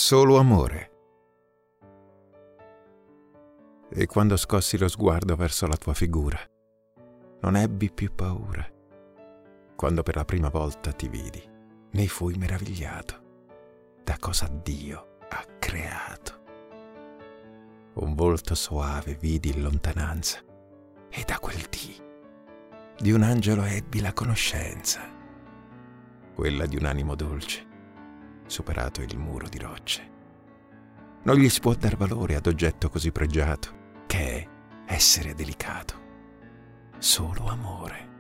solo amore. E quando scossi lo sguardo verso la tua figura, non ebbi più paura. Quando per la prima volta ti vidi, ne fui meravigliato da cosa Dio ha creato. Un volto soave vidi in lontananza e da quel dì di un angelo ebbi la conoscenza, quella di un animo dolce, superato il muro di rocce. Non gli si può dar valore ad oggetto così pregiato che è essere delicato, solo amore.